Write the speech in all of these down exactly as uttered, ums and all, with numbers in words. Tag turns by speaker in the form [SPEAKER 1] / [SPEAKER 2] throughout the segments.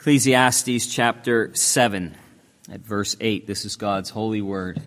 [SPEAKER 1] Ecclesiastes chapter seven, at verse eight. This is God's holy word.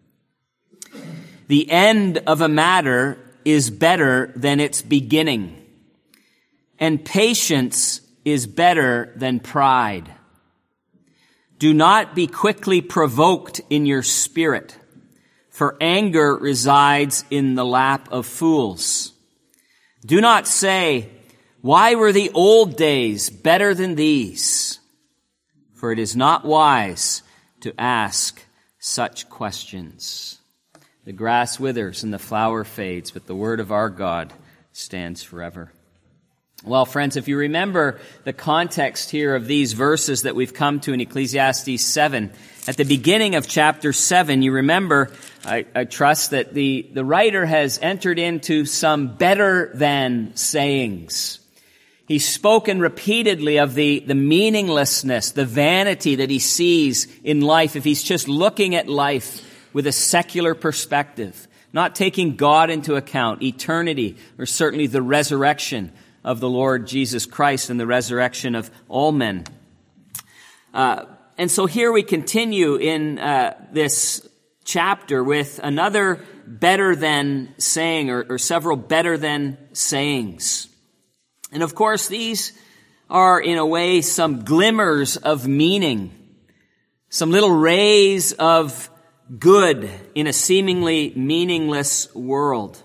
[SPEAKER 1] The end of a matter is better than its beginning, and patience is better than pride. Do not be quickly provoked in your spirit, for anger resides in the lap of fools. Do not say, "Why were the old days better than these?" For it is not wise to ask such questions. The grass withers and the flower fades, but the word of our God stands forever. Well, friends, if you remember the context here of these verses that we've come to in Ecclesiastes seven, at the beginning of chapter seven, you remember, I, I trust that the, the writer has entered into some better than sayings. He's spoken repeatedly of the, the meaninglessness, the vanity that he sees in life if he's just looking at life with a secular perspective, not taking God into account, eternity, or certainly the resurrection of the Lord Jesus Christ and the resurrection of all men. Uh, and so here we continue in uh, this chapter with another better than saying, or, or several better than sayings. And of course, these are in a way some glimmers of meaning, some little rays of good in a seemingly meaningless world.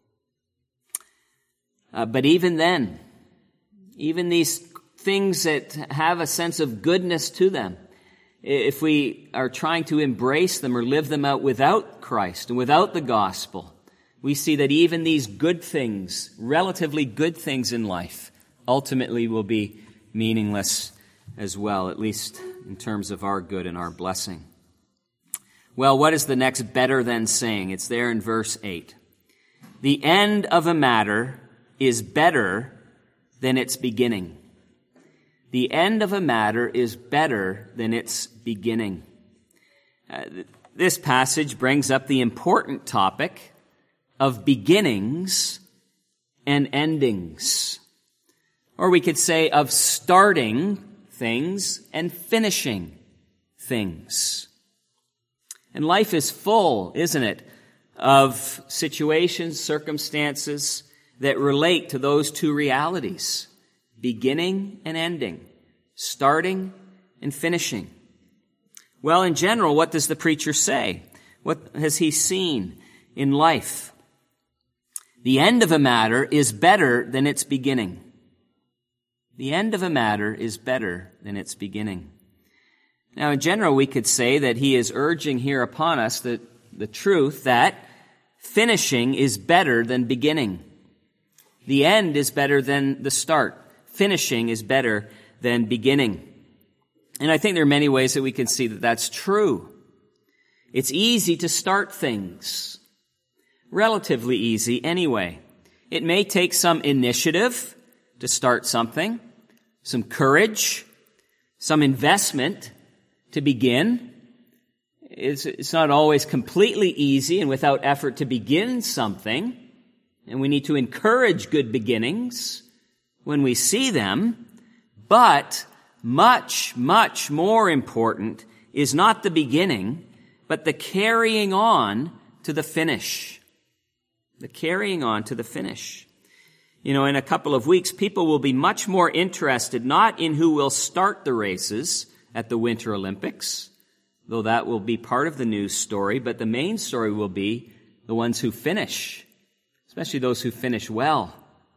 [SPEAKER 1] Uh, but even then, even these things that have a sense of goodness to them, if we are trying to embrace them or live them out without Christ and without the gospel, we see that even these good things, relatively good things in life, ultimately will be meaningless as well, at least in terms of our good and our blessing. Well, what is the next better than saying? It's there in verse eight. The end of a matter is better than its beginning. The end of a matter is better than its beginning. Uh, this passage brings up the important topic of beginnings and endings. Or we could say of starting things and finishing things. And life is full, isn't it, of situations, circumstances that relate to those two realities, beginning and ending, starting and finishing. Well, in general, what does the preacher say? What has he seen in life? The end of a matter is better than its beginning. The end of a matter is better than its beginning. Now, in general, we could say that he is urging here upon us the, the truth that finishing is better than beginning. The end is better than the start. Finishing is better than beginning. And I think there are many ways that we can see that that's true. It's easy to start things. Relatively easy anyway. It may take some initiative to start something, some courage, some investment to begin. It's, it's not always completely easy and without effort to begin something. And we need to encourage good beginnings when we see them. But much, much more important is not the beginning, but the carrying on to the finish. The carrying on to the finish. You know, in a couple of weeks, people will be much more interested not in who will start the races at the Winter Olympics, though that will be part of the news story, but the main story will be the ones who finish, especially those who finish well.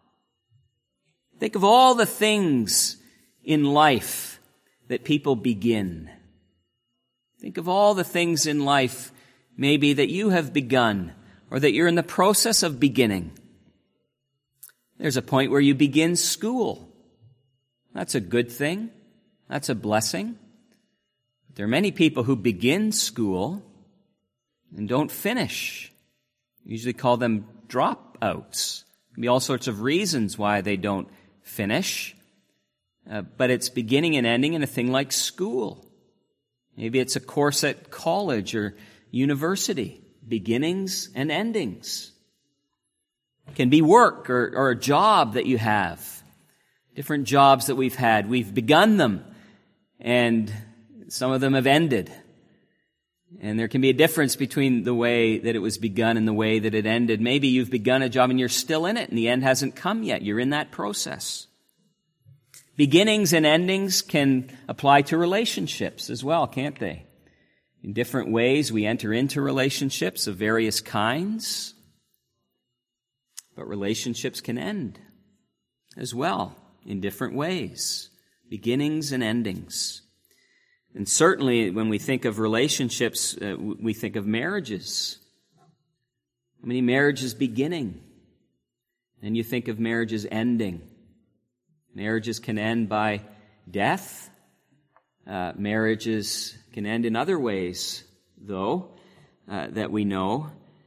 [SPEAKER 1] Think of all the things in life that people begin. Think of all the things in life maybe that you have begun or that you're in the process of beginning. There's a point where you begin school. That's a good thing. That's a blessing. But there are many people who begin school and don't finish. We usually call them dropouts. There can be all sorts of reasons why they don't finish. Uh, but it's beginning and ending in a thing like school. Maybe it's a course at college or university. Beginnings and endings. It can be work or, or a job that you have. Different jobs that we've had. We've begun them and some of them have ended. And there can be a difference between the way that it was begun and the way that it ended. Maybe you've begun a job and you're still in it and the end hasn't come yet. You're in that process. Beginnings and endings can apply to relationships as well, can't they? In different ways, we enter into relationships of various kinds, but relationships can end as well in different ways, beginnings and endings. And certainly when we think of relationships, uh, we think of marriages. How many marriages beginning? And you think of marriages ending. Marriages can end by death. Uh, marriages can end in other ways, though, uh, that we know.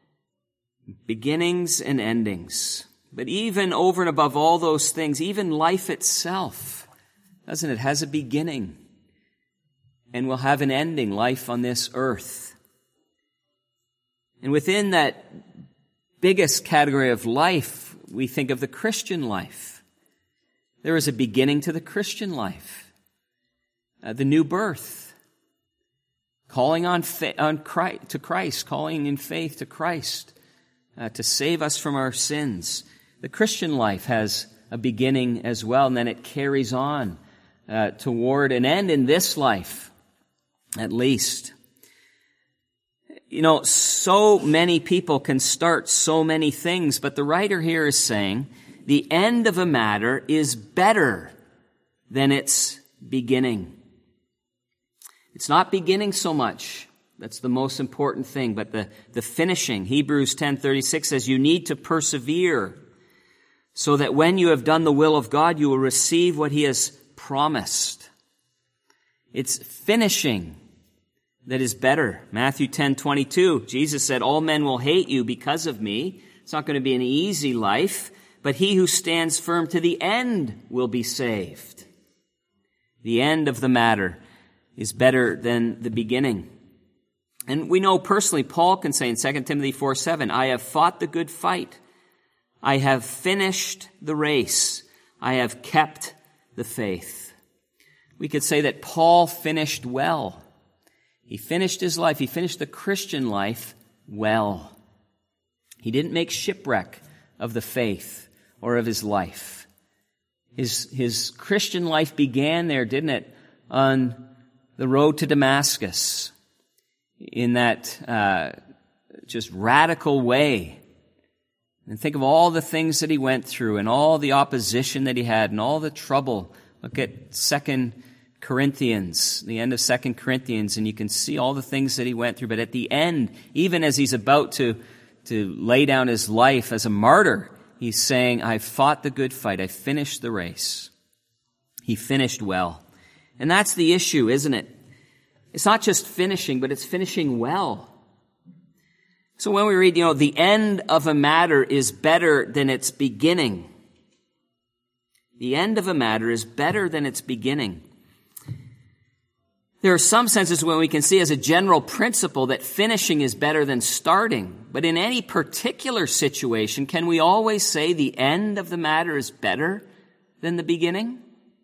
[SPEAKER 1] Beginnings and endings. But even over and above all those things, even life itself, doesn't it, has a beginning and will have an ending, life on this earth. And within that biggest category of life, we think of the Christian life. There is a beginning to the Christian life, uh, the new birth, calling on, fa- on Christ, to Christ, calling in faith to Christ uh, to save us from our sins. The Christian life has a beginning as well, and then it carries on uh, toward an end in this life, at least. You know, so many people can start so many things, but the writer here is saying the end of a matter is better than its beginning. It's not beginning so much. That's the most important thing, but the, the finishing. Hebrews ten thirty-six says you need to persevere so that when you have done the will of God, you will receive what He has promised. It's finishing that is better. Matthew ten twenty-two, Jesus said, all men will hate you because of me. It's not going to be an easy life, but he who stands firm to the end will be saved. The end of the matter is better than the beginning. And we know personally, Paul can say in Second Timothy four seven, I have fought the good fight. I have finished the race. I have kept the faith. We could say that Paul finished well. He finished his life. He finished the Christian life well. He didn't make shipwreck of the faith or of his life. His, his Christian life began there, didn't it? On the road to Damascus. In that uh, just radical way. And think of all the things that he went through and all the opposition that he had and all the trouble. Look at Second Corinthians, the end of Second Corinthians, and you can see all the things that he went through. But at the end, even as he's about to, to lay down his life as a martyr, he's saying, I've fought the good fight. I finished the race. He finished well. And that's the issue, isn't it? It's not just finishing, but it's finishing well. So when we read, you know, the end of a matter is better than its beginning. The end of a matter is better than its beginning. There are some senses when we can see as a general principle that finishing is better than starting. But in any particular situation, can we always say the end of the matter is better than the beginning?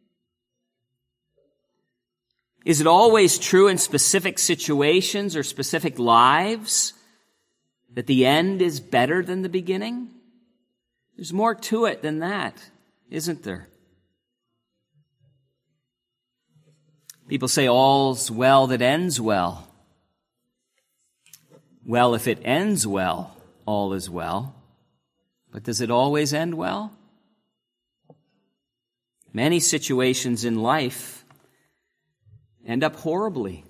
[SPEAKER 1] Is it always true in specific situations or specific lives that the end is better than the beginning? There's more to it than that, isn't there? People say all's well that ends well. Well, if it ends well, all is well. But does it always end well? Many situations in life end up horribly.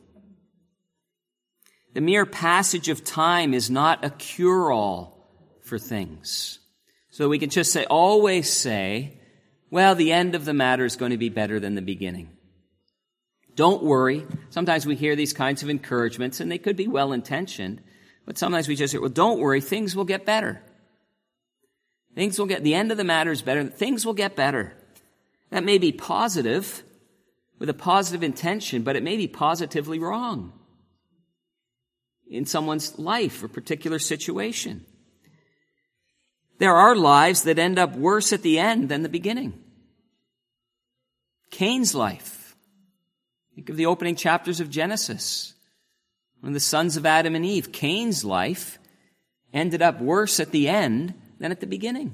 [SPEAKER 1] The mere passage of time is not a cure-all for things. So we can just say, always say, well, the end of the matter is going to be better than the beginning. Don't worry. Sometimes we hear these kinds of encouragements, and they could be well-intentioned, but sometimes we just hear, well, don't worry, things will get better. Things will get, the end of the matter is better. Things will get better. That may be positive, with a positive intention, but it may be positively wrong in someone's life or particular situation. There are lives that end up worse at the end than the beginning. Cain's life. Think of the opening chapters of Genesis. When the sons of Adam and Eve, Cain's life ended up worse at the end than at the beginning.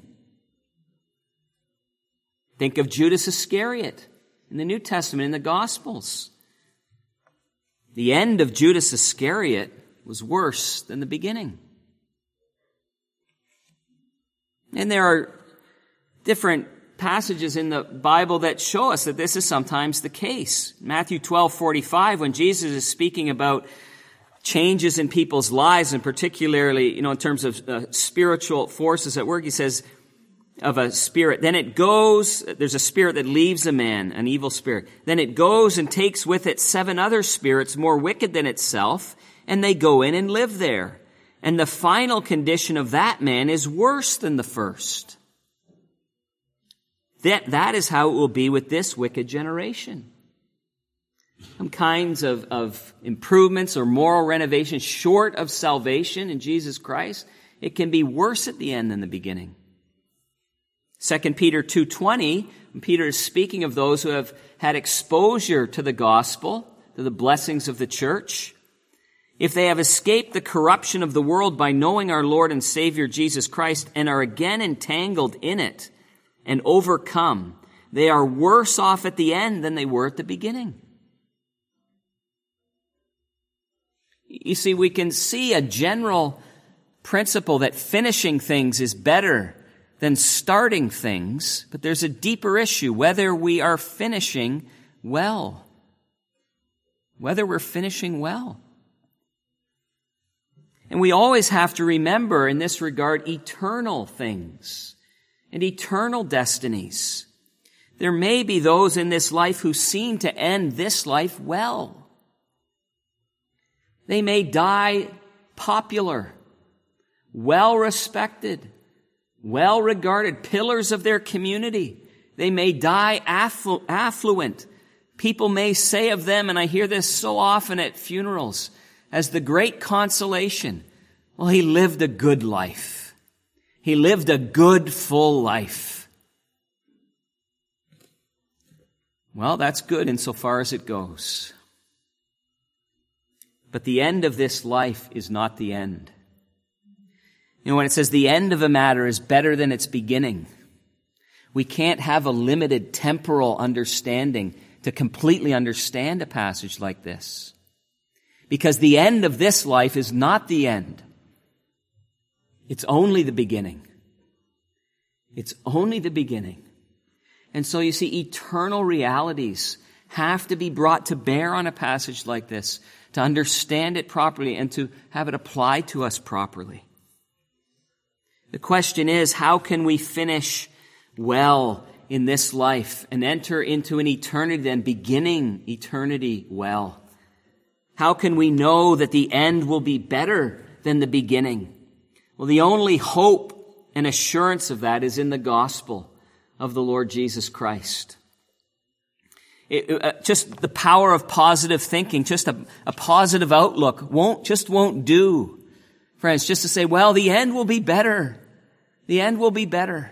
[SPEAKER 1] Think of Judas Iscariot in the New Testament, in the Gospels. The end of Judas Iscariot was worse than the beginning. And there are different passages in the Bible that show us that this is sometimes the case. Matthew twelve forty-five, when Jesus is speaking about changes in people's lives, and particularly, you know, in terms of uh, spiritual forces at work, he says of a spirit, then it goes, there's a spirit that leaves a man, an evil spirit. Then it goes and takes with it seven other spirits more wicked than itself, and they go in and live there. And the final condition of that man is worse than the first. That, that is how it will be with this wicked generation. Some kinds of, of improvements or moral renovation short of salvation in Jesus Christ, it can be worse at the end than the beginning. Second Peter two twenty, Peter is speaking of those who have had exposure to the gospel, to the blessings of the church. If they have escaped the corruption of the world by knowing our Lord and Savior Jesus Christ and are again entangled in it and overcome, they are worse off at the end than they were at the beginning. You see, we can see a general principle that finishing things is better than starting things, but there's a deeper issue, whether we are finishing well. Whether we're finishing well. And we always have to remember in this regard eternal things and eternal destinies. There may be those in this life who seem to end this life well. They may die popular, well-respected, well-regarded, pillars of their community. They may die afflu- affluent. People may say of them, and I hear this so often at funerals, as the great consolation, well, he lived a good life. He lived a good, full life. Well, that's good insofar as it goes. But the end of this life is not the end. You know, when it says the end of a matter is better than its beginning, we can't have a limited temporal understanding to completely understand a passage like this. Because the end of this life is not the end. It's only the beginning. It's only the beginning. And so you see, eternal realities have to be brought to bear on a passage like this to understand it properly and to have it applied to us properly. The question is, how can we finish well in this life and enter into an eternity then, beginning eternity well? How can we know that the end will be better than the beginning? Well, the only hope and assurance of that is in the gospel of the Lord Jesus Christ. It, uh, just the power of positive thinking, just a, a positive outlook won't, just won't do. Friends, just to say, well, the end will be better. The end will be better.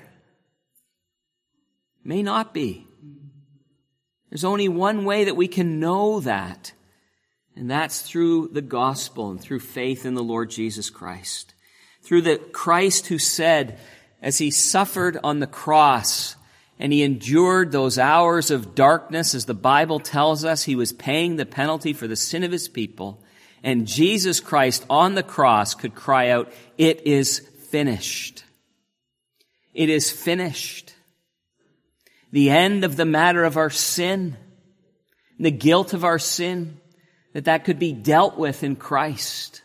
[SPEAKER 1] May not be. There's only one way that we can know that. And that's through the gospel and through faith in the Lord Jesus Christ. Through the Christ who said, as he suffered on the cross and he endured those hours of darkness, as the Bible tells us, he was paying the penalty for the sin of his people. And Jesus Christ on the cross could cry out, "It is finished. It is finished." The end of the matter of our sin, the guilt of our sin, that that could be dealt with in Christ.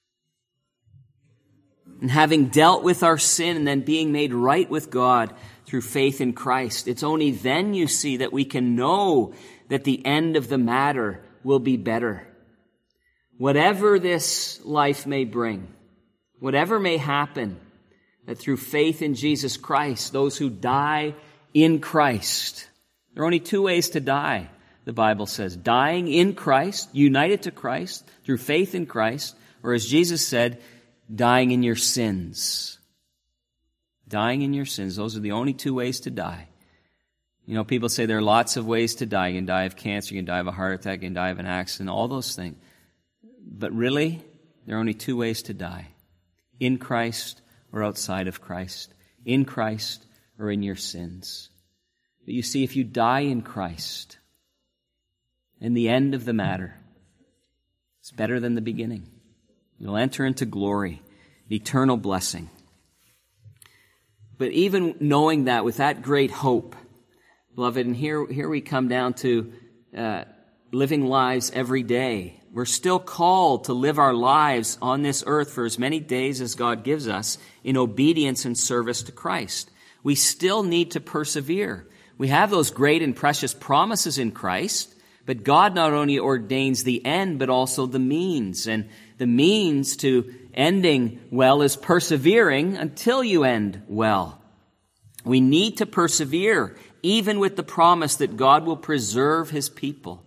[SPEAKER 1] And having dealt with our sin and then being made right with God through faith in Christ, it's only then, you see, that we can know that the end of the matter will be better. Whatever this life may bring, whatever may happen, that through faith in Jesus Christ, those who die in Christ, there are only two ways to die, the Bible says. Dying in Christ, united to Christ, through faith in Christ, or as Jesus said, dying in your sins. Dying in your sins. Those are the only two ways to die. You know, people say there are lots of ways to die. You can die of cancer, you can die of a heart attack, you can die of an accident, all those things. But really, there are only two ways to die. In Christ or outside of Christ. In Christ or in your sins. But you see, if you die in Christ, in the end of the matter, it's better than the beginning. You'll enter into glory, eternal blessing. But even knowing that, with that great hope, beloved, and here, here we come down to uh, living lives every day. We're still called to live our lives on this earth for as many days as God gives us in obedience and service to Christ. We still need to persevere. We have those great and precious promises in Christ, but God not only ordains the end, but also the means. And the means to ending well is persevering until you end well. We need to persevere, even with the promise that God will preserve His people.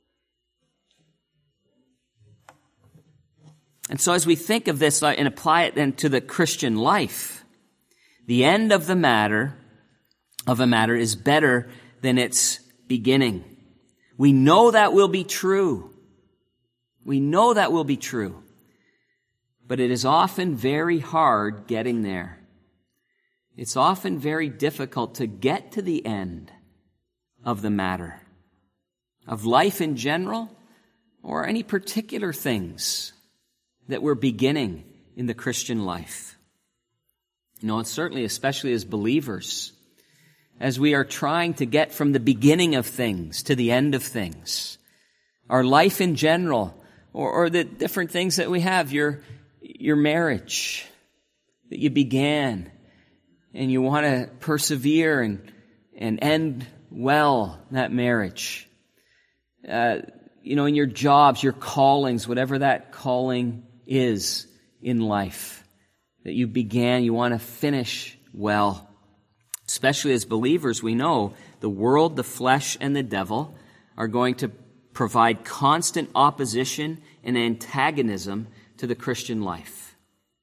[SPEAKER 1] And so as we think of this and apply it then to the Christian life, the end of the matter, of a matter is better than its beginning. We know that will be true. We know that will be true. But it is often very hard getting there. It's often very difficult to get to the end of the matter, of life in general, or any particular things that we're beginning in the Christian life. You know, and certainly, especially as believers, as we are trying to get from the beginning of things to the end of things, our life in general, or, or the different things that we have, your, your marriage that you began, and you want to persevere and, and end well that marriage. Uh, you know, in your jobs, your callings, whatever that calling is in life that you began, you want to finish well. Especially as believers, we know the world, the flesh, and the devil are going to provide constant opposition and antagonism to the Christian life.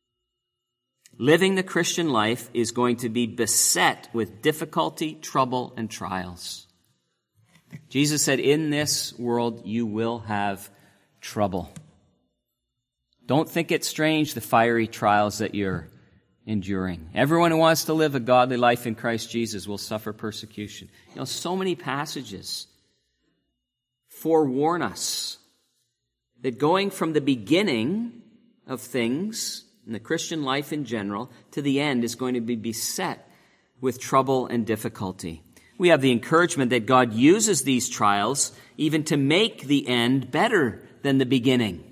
[SPEAKER 1] Living the Christian life is going to be beset with difficulty, trouble, and trials. Jesus said, in this world you will have trouble. Don't think it strange, the fiery trials that you're enduring. Everyone who wants to live a godly life in Christ Jesus will suffer persecution. You know, so many passages forewarn us that going from the beginning of things in the Christian life in general to the end is going to be beset with trouble and difficulty. We have the encouragement that God uses these trials even to make the end better than the beginning.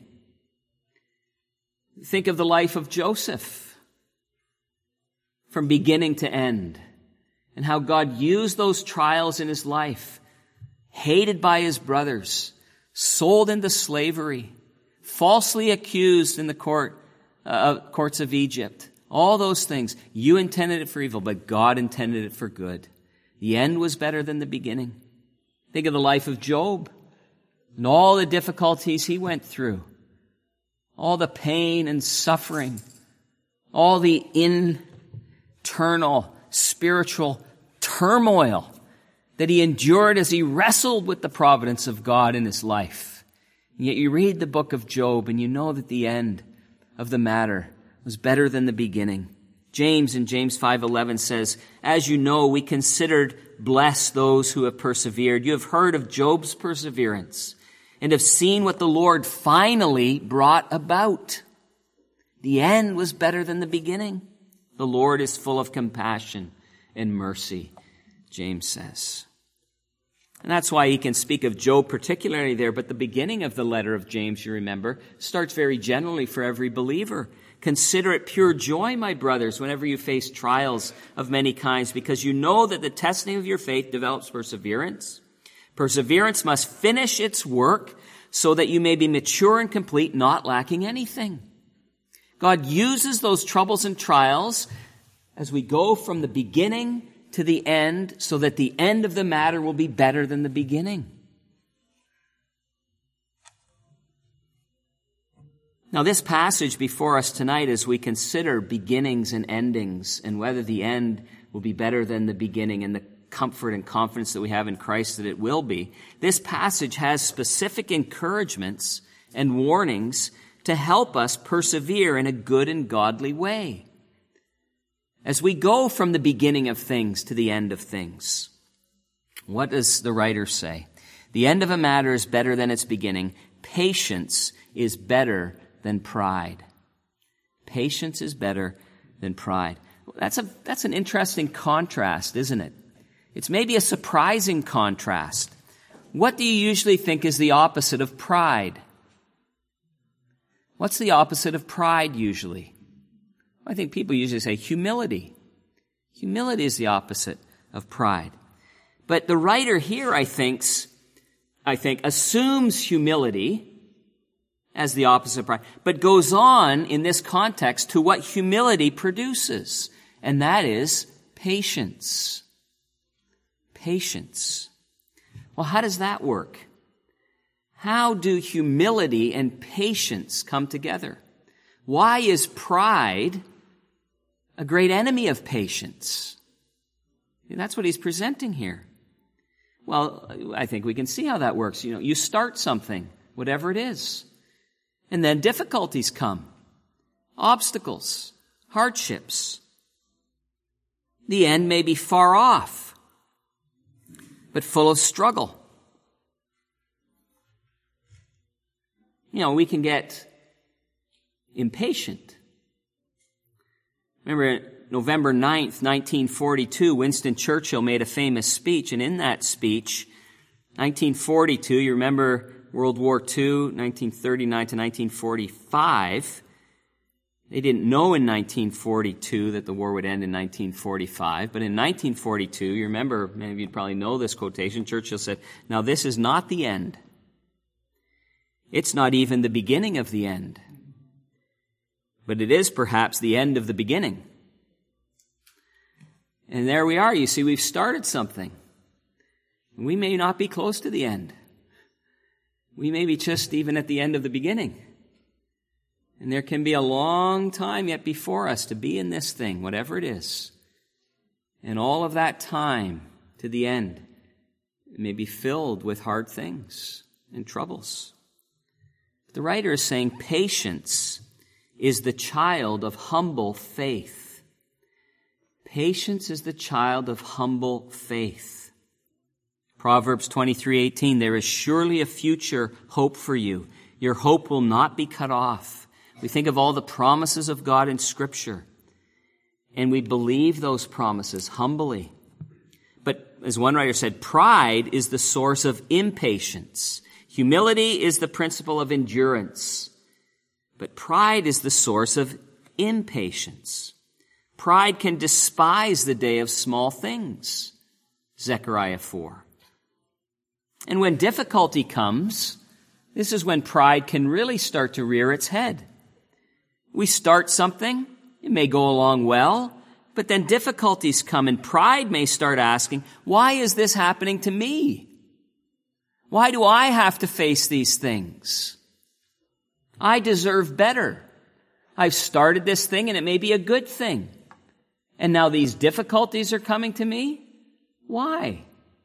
[SPEAKER 1] Think of the life of Joseph from beginning to end and how God used those trials in his life, hated by his brothers, sold into slavery, falsely accused in the court, uh, courts of Egypt. All those things. You intended it for evil, but God intended it for good. The end was better than the beginning. Think of the life of Job and all the difficulties he went through. All the pain and suffering. All the internal spiritual turmoil that he endured as he wrestled with the providence of God in his life. And yet you read the book of Job and you know that the end of the matter was better than the beginning. James in James five eleven says, as you know, we considered blessed those who have persevered. You have heard of Job's perseverance and have seen what the Lord finally brought about. The end was better than the beginning. The Lord is full of compassion and mercy, James says. And that's why he can speak of Job particularly there, but the beginning of the letter of James, you remember, starts very generally for every believer. Consider it pure joy, my brothers, whenever you face trials of many kinds, because you know that the testing of your faith develops perseverance. Perseverance must finish its work so that you may be mature and complete, not lacking anything. God uses those troubles and trials as we go from the beginning to the end so that the end of the matter will be better than the beginning. Now, this passage before us tonight, as we consider beginnings and endings and whether the end will be better than the beginning and the comfort and confidence that we have in Christ that it will be, this passage has specific encouragements and warnings to help us persevere in a good and godly way as we go from the beginning of things to the end of things. What does the writer say? The end of a matter is better than its beginning. Patience is better than pride. Patience is better than pride. That's a, that's an interesting contrast, isn't it? It's maybe a surprising contrast. What do you usually think is the opposite of pride? What's the opposite of pride usually? I think people usually say humility. Humility is the opposite of pride. But the writer here, I think, I think, assumes humility as the opposite of pride, but goes on in this context to what humility produces, and that is patience. Patience. Well, how does that work? How do humility and patience come together? Why is pride a great enemy of patience? And that's what he's presenting here. Well, I think we can see how that works. You know, you start something, whatever it is, and then difficulties come, obstacles, hardships. The end may be far off, but full of struggle. You know, we can get impatient. Remember, November ninth, nineteen forty-two, Winston Churchill made a famous speech, and in that speech, nineteen forty-two, you remember World War Two, nineteen thirty-nine to nineteen forty-five. They didn't know in nineteen forty-two that the war would end in nineteen forty-five, but in nineteen forty-two, you remember, many of you probably know this quotation, Churchill said, "Now this is not the end. It's not even the beginning of the end, but it is perhaps the end of the beginning." And there we are. You see, we've started something. We may not be close to the end. We may be just even at the end of the beginning. And there can be a long time yet before us to be in this thing, whatever it is. And all of that time to the end may be filled with hard things and troubles. The writer is saying patience is the child of humble faith. Patience is the child of humble faith. Proverbs twenty-three eighteen, there is surely a future hope for you. Your hope will not be cut off. We think of all the promises of God in Scripture, and we believe those promises humbly. But as one writer said, pride is the source of impatience. Humility is the principle of endurance. But pride is the source of impatience. Pride can despise the day of small things. Zechariah four. And when difficulty comes, this is when pride can really start to rear its head. We start something, it may go along well, but then difficulties come and pride may start asking, why is this happening to me? Why do I have to face these things? I deserve better. I've started this thing and it may be a good thing. And now these difficulties are coming to me? Why?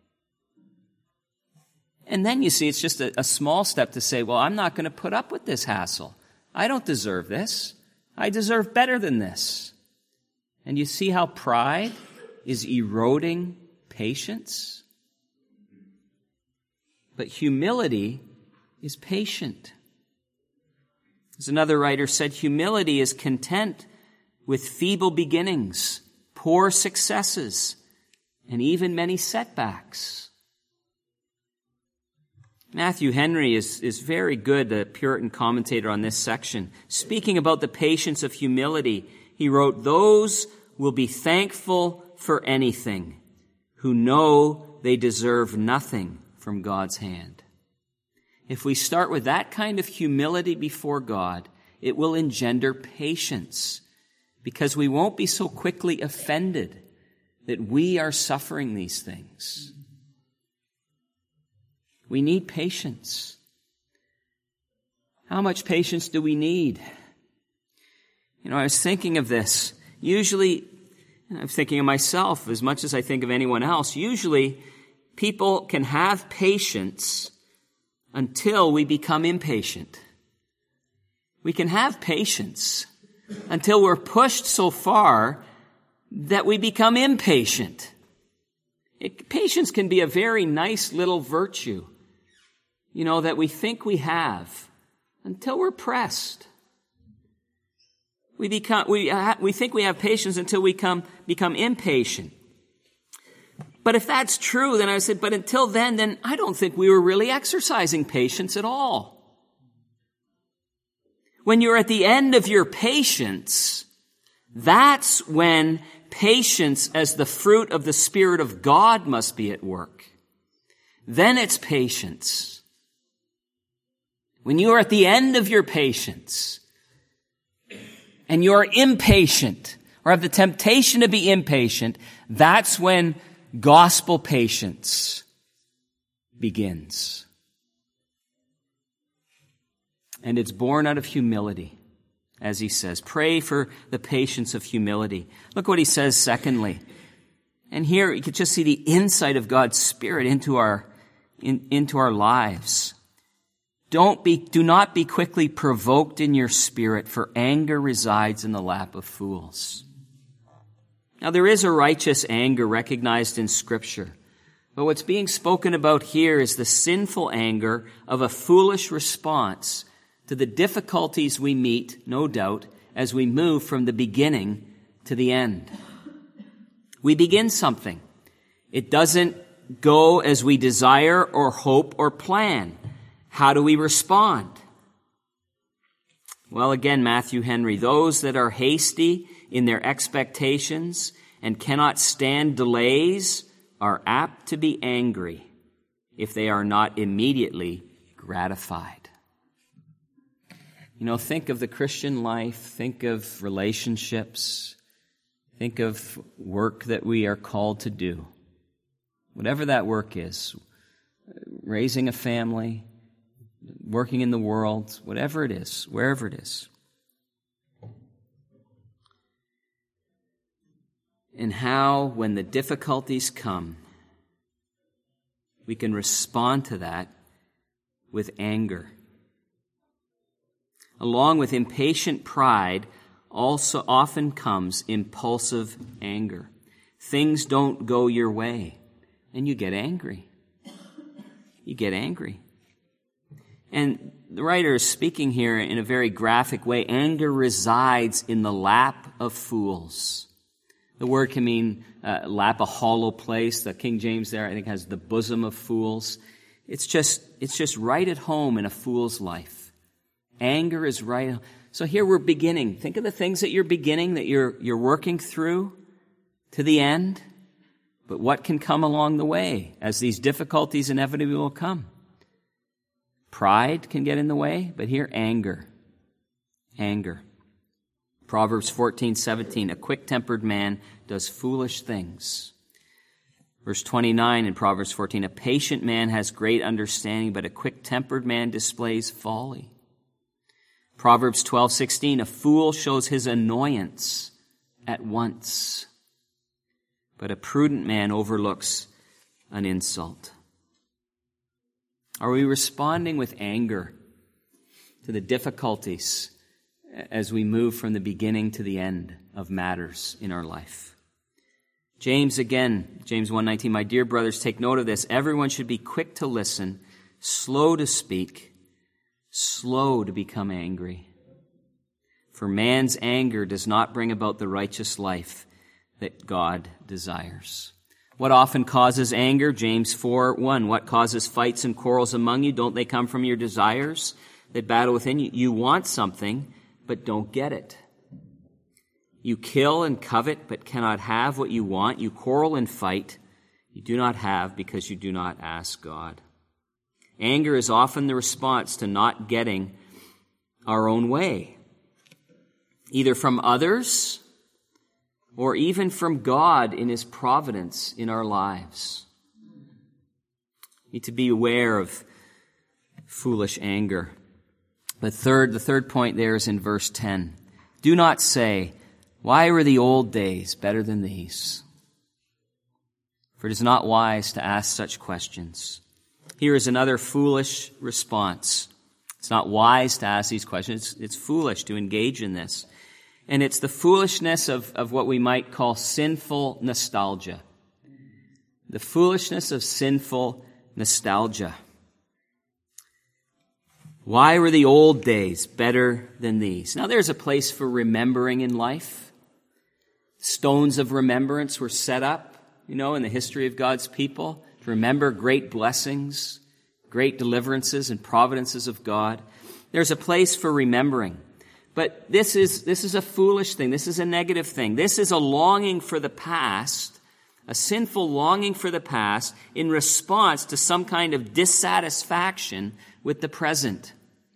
[SPEAKER 1] And then you see, it's just a, a small step to say, well, I'm not going to put up with this hassle. I don't deserve this. I deserve better than this. And you see how pride is eroding patience? But humility is patient. As another writer said, humility is content with feeble beginnings, poor successes, and even many setbacks. Matthew Henry is, is very good, the Puritan commentator on this section. Speaking about the patience of humility, he wrote, those will be thankful for anything who know they deserve nothing from God's hand. If we start with that kind of humility before God, it will engender patience, because we won't be so quickly offended that we are suffering these things. We need patience. How much patience do we need? You know, I was thinking of this. Usually, I'm thinking of myself as much as I think of anyone else. Usually, people can have patience until we become impatient. We can have patience until we're pushed so far that we become impatient. It, patience can be a very nice little virtue, you know, that we think we have until we're pressed. We become, we, uh, we think we have patience until we come, become impatient. But if that's true, then I said, but until then, then I don't think we were really exercising patience at all. When you're at the end of your patience, that's when patience as the fruit of the Spirit of God must be at work. Then it's patience. When you are at the end of your patience and you're impatient or have the temptation to be impatient, that's when gospel patience begins. And it's born out of humility, as he says. Pray for the patience of humility. Look what he says secondly. And here you can just see the insight of God's Spirit into our, in, into our lives. Don't be, do not be quickly provoked in your spirit, for anger resides in the lap of fools. Now there is a righteous anger recognized in Scripture. But what's being spoken about here is the sinful anger of a foolish response to the difficulties we meet, no doubt, as we move from the beginning to the end. We begin something. It doesn't go as we desire or hope or plan. How do we respond? Well, again, Matthew Henry, those that are hasty in their expectations and cannot stand delays are apt to be angry if they are not immediately gratified. You know, think of the Christian life, think of relationships, think of work that we are called to do. Whatever that work is, raising a family, working in the world, whatever it is, wherever it is. And how, when the difficulties come, we can respond to that with anger. Along with impatient pride also often comes impulsive anger. Things don't go your way, and you get angry. You get angry. And the writer is speaking here in a very graphic way. Anger resides in the lap of fools. The word can mean uh, lap, a hollow place. The King James there, I think, has the bosom of fools. It's just, it's just right at home in a fool's life. Anger is right. So here we're beginning. Think of the things that you're beginning, that you're, you're working through to the end. But what can come along the way as these difficulties inevitably will come? Pride can get in the way, but here anger. Anger. Proverbs fourteen seventeen, a quick-tempered man does foolish things. Verse twenty-nine in Proverbs fourteen, a patient man has great understanding, but a quick-tempered man displays folly. Proverbs twelve sixteen, a fool shows his annoyance at once, but a prudent man overlooks an insult. Are we responding with anger to the difficulties as we move from the beginning to the end of matters in our life? James again, James one nineteen, my dear brothers, take note of this. Everyone should be quick to listen, slow to speak, slow to become angry. For man's anger does not bring about the righteous life that God desires. What often causes anger? James four one. What causes fights and quarrels among you? Don't they come from your desires that battle within you? You want something, but don't get it. You kill and covet, but cannot have what you want. You quarrel and fight. You do not have because you do not ask God. Anger is often the response to not getting our own way, either from others or even from God in His providence in our lives. We need to be aware of foolish anger. But third, the third point there is in verse ten. Do not say, Why were the old days better than these? For it is not wise to ask such questions. Here is another foolish response. It's not wise to ask these questions. It's, it's foolish to engage in this. And it's the foolishness of, of what we might call sinful nostalgia. The foolishness of sinful nostalgia. Why were the old days better than these? Now, there's a place for remembering in life. Stones of remembrance were set up, you know, in the history of God's people to remember great blessings, great deliverances and providences of God. There's a place for remembering. But this is, this is a foolish thing. This is a negative thing. This is a longing for the past, a sinful longing for the past in response to some kind of dissatisfaction with the present.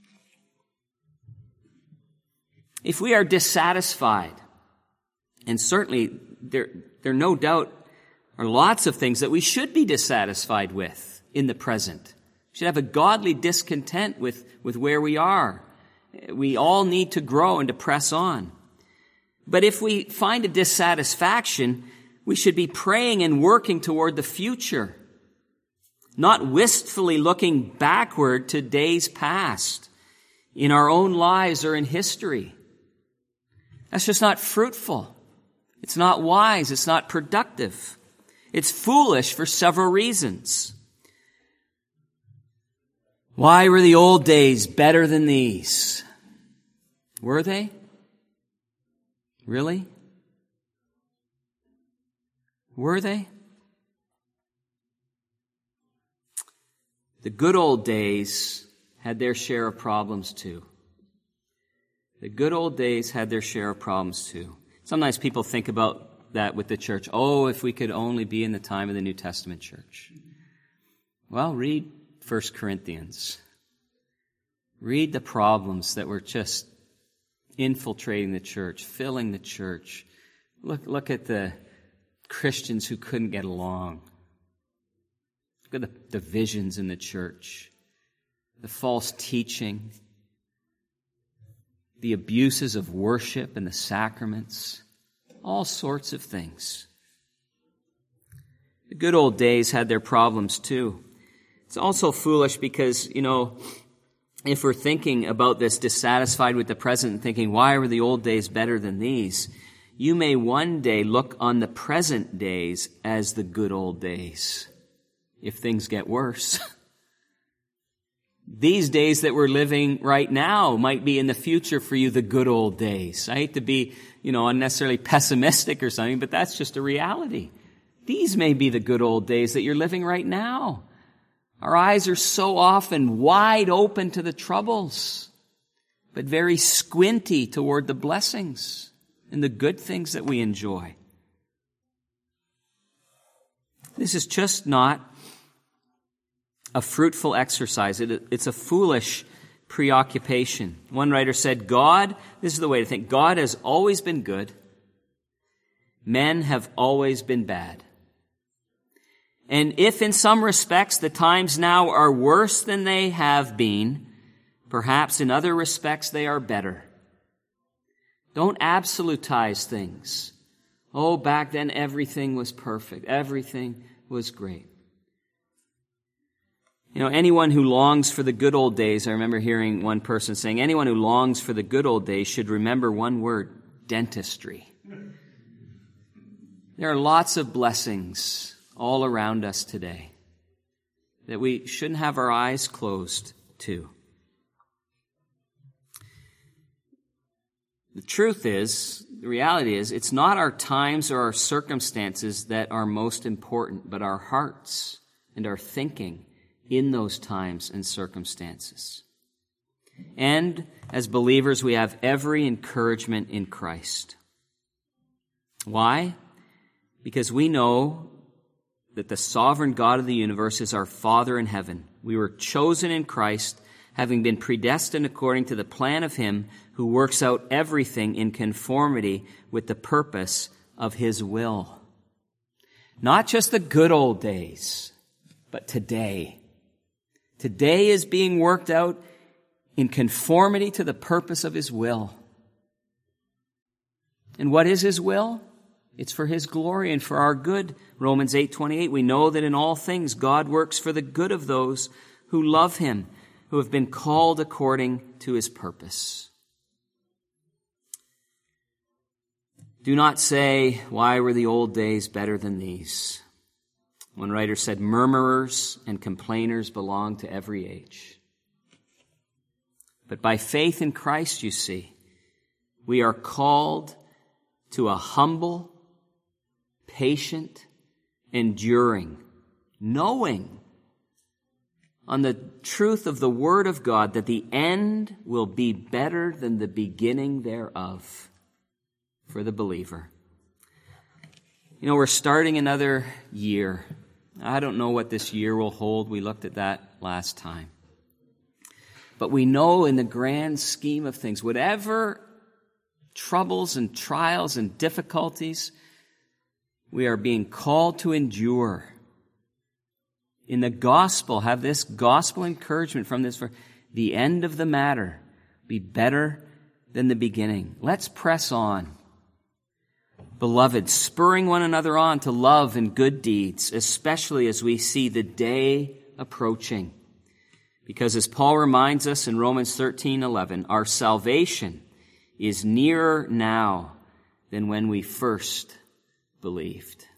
[SPEAKER 1] If we are dissatisfied, and certainly there, there no doubt are lots of things that we should be dissatisfied with in the present. We should have a godly discontent with, with where we are. We all need to grow and to press on. But if we find a dissatisfaction, we should be praying and working toward the future, not wistfully looking backward to days past in our own lives or in history. That's just not fruitful. It's not wise. It's not productive. It's foolish for several reasons. Why were the old days better than these? Were they? Really? Were they? The good old days had their share of problems too. The good old days had their share of problems too. Sometimes people think about that with the church. Oh, if we could only be in the time of the New Testament church. Well, read First Corinthians. Read the problems that were just infiltrating the church, filling the church. Look, look at the Christians who couldn't get along. Look at the divisions in the church, the false teaching, the abuses of worship and the sacraments, all sorts of things. The good old days had their problems too. It's also foolish because, you know, if we're thinking about this, dissatisfied with the present and thinking, why were the old days better than these? You may one day look on the present days as the good old days, if things get worse. These days that we're living right now might be in the future for you the good old days. I hate to be, you know, unnecessarily pessimistic or something, but that's just a reality. These may be the good old days that you're living right now. Our eyes are so often wide open to the troubles, but very squinty toward the blessings and the good things that we enjoy. This is just not a fruitful exercise. It, it's a foolish preoccupation. One writer said, God, this is the way to think, God has always been good. Men have always been bad. And if in some respects the times now are worse than they have been, perhaps in other respects they are better. Don't absolutize things. Oh, back then everything was perfect. Everything was great. You know, anyone who longs for the good old days, I remember hearing one person saying, anyone who longs for the good old days should remember one word, dentistry. There are lots of blessings all around us today that we shouldn't have our eyes closed to. The truth is, the reality is, it's not our times or our circumstances that are most important, but our hearts and our thinking in those times and circumstances. And as believers, we have every encouragement in Christ. Why? Because we know that the sovereign God of the universe is our Father in heaven. We were chosen in Christ, having been predestined according to the plan of Him who works out everything in conformity with the purpose of His will. Not just the good old days, but today. Today is being worked out in conformity to the purpose of His will. And what is his will? It's for his glory and for our good. Romans eight twenty-eight, we know that in all things God works for the good of those who love him, who have been called according to his purpose. Do not say, why were the old days better than these? One writer said, murmurers and complainers belong to every age. But by faith in Christ, you see, we are called to a humble, patient, enduring, knowing on the truth of the Word of God that the end will be better than the beginning thereof for the believer. You know, we're starting another year. I don't know what this year will hold. We looked at that last time. But we know in the grand scheme of things, whatever troubles and trials and difficulties we are being called to endure. In the gospel, have this gospel encouragement from this verse. The end of the matter be better than the beginning. Let's press on. Beloved, spurring one another on to love and good deeds, especially as we see the day approaching. Because as Paul reminds us in Romans thirteen eleven, our salvation is nearer now than when we first believed.